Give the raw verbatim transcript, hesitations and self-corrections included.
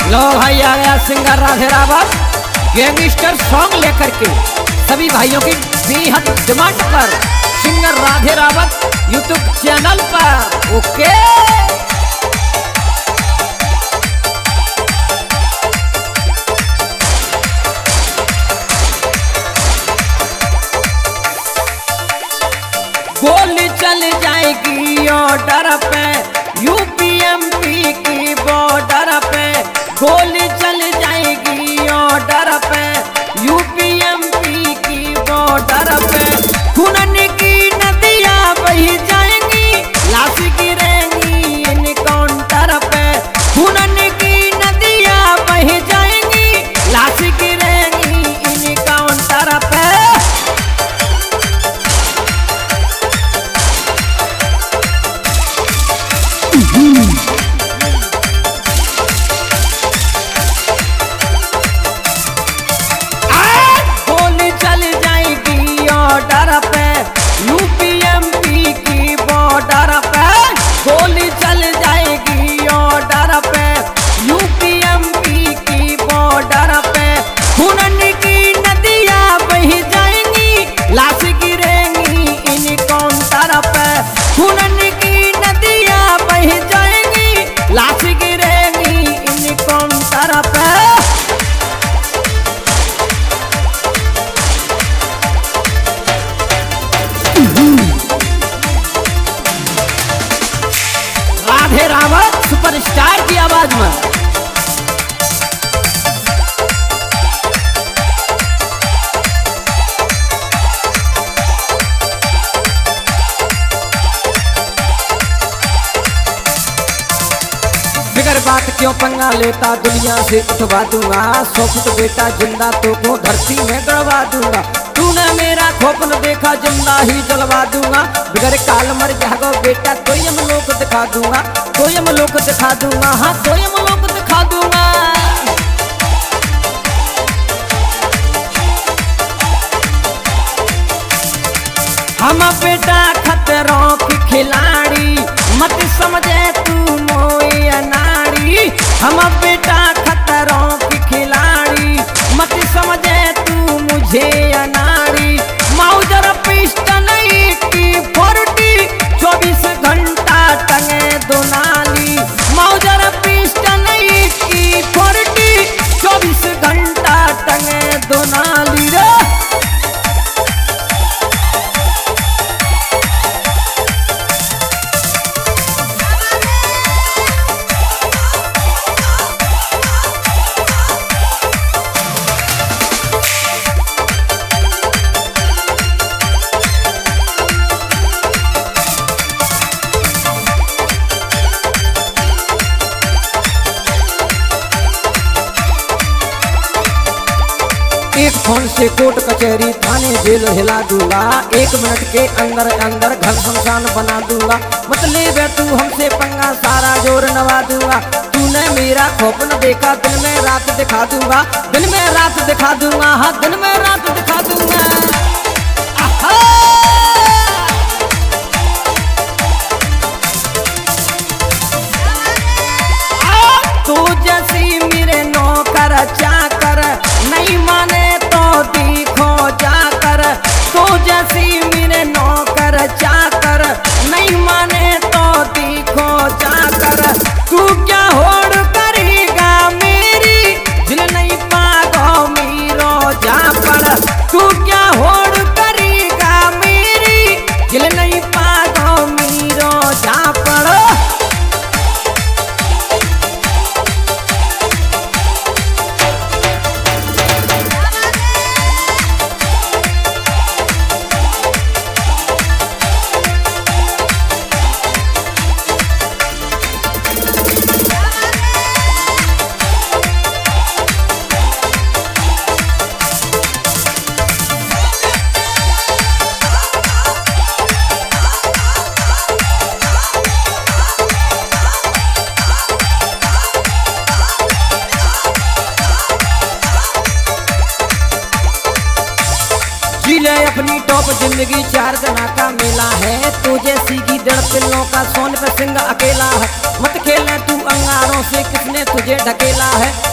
लो भाई आ गया singer Radhe Rawat gangster song लेकर के सभी भाइयों की बेहद डिमांड पर singer Radhe Rawat YouTube channel पर। ओके गोली चल जाएगी ऑर्डर पे यूपीएमपी की बॉर्डर पे, गोली चल जाएगी ऑर्डर पे यूपीएमपी की बॉर्डर पे। खून की नदियां बही जाएंगी लाश गिरेंगी इनकाउंटर पे, खून की नदियां बही जाएंगी लाश गिरेंगी इनकाउंटर पे। गोली चल जाएगी ऑर्डर पे यूपीएमपी की बॉर्डर पे, गोली चल जाएगी ऑर्डर पे यूपीएमपी की बॉर्डर पे। खून की नदियां बही जाएंगी लाश गिरेंगी इनकाउंटर पे, खून की नदियां बही जाएंगी लाश गिरेंगी इनकाउंटर पे। राधे रावत सुपरस्टार की आवाज में बिगर बात क्यों पंगा लेता दुनिया से उठवा दूंगा, सौ फुट बेटा जिंदा तो को धरती में गड़वा दूंगा। तूने मेरा खोपन देखा जिंदा ही जलवा दूंगा, बिगर काल मर जागो बेटा तो यम लोक दिखा दूंगा, तो यम लोक दिखा दूंगा, हाँ तो यम लोक दिखा दूंगा। हम बेटा खतरों की खिलाड़ी मत समझे तू मोई अनाड़ी, हम बेटा खतरों की खिलाड़ी मत समझे तू मुझे अनाड़ी। माउजर पिस्टल की फोर्टी चौबीस घंटा टंगे दो नाली, माउजर पिस्टल की फोर्टी चौबीस घंटा टंगे दो नाली रे। एक फोन से कोर्ट कचहरी थाने जेल हिला दूंगा, एक मिनट के अंदर अंदर घर शमशान बना दूंगा। मतलब तू हमसे पंगा सारा जोर नवा दूंगा, तूने मेरा खोपन देखा दिन में रात दिखा दूंगा, दिन में रात दिखा दूंगा, हाँ दिन में रात दिखा दूंगा। तू जैसी मेरे नौकर चाकर नहीं माने तो देखो जाकर, तू जैसी मेरे नौकर चाकर नहीं माने तो देखो जाकर। तू क्या होड़ करेगा मेरी दिल नहीं पागो मीरो जा पर, तू क्या होड़ करेगा मेरी दिल नहीं पागो मीरो जा पर। ले अपनी टॉप जिंदगी चार जना का मेला है, तुझे सीधी दड़ पिल्लों का सोन पे सिंह अकेला है। मत खेले तू अंगारों से, किसने तुझे धकेला है।